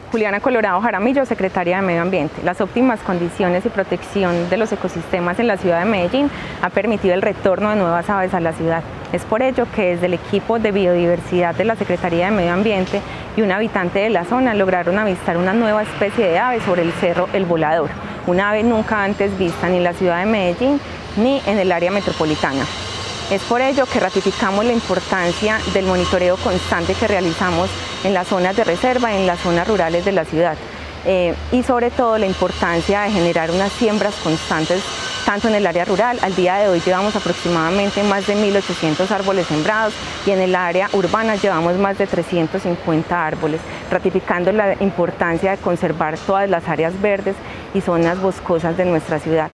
Juliana Colorado Jaramillo, secretaria de Medio Ambiente. Las óptimas condiciones y protección de los ecosistemas en la ciudad de Medellín ha permitido el retorno de nuevas aves a la ciudad. Es por ello que desde el equipo de biodiversidad de la Secretaría de Medio Ambiente y un habitante de la zona lograron avistar una nueva especie de ave sobre el cerro El Volador, una ave nunca antes vista ni en la ciudad de Medellín ni en el área metropolitana. Es por ello que ratificamos la importancia del monitoreo constante que realizamos en las zonas de reserva y en las zonas rurales de la ciudad y sobre todo la importancia de generar unas siembras constantes tanto en el área rural. Al día de hoy llevamos aproximadamente más de 1.800 árboles sembrados y en el área urbana llevamos más de 350 árboles, ratificando la importancia de conservar todas las áreas verdes y zonas boscosas de nuestra ciudad.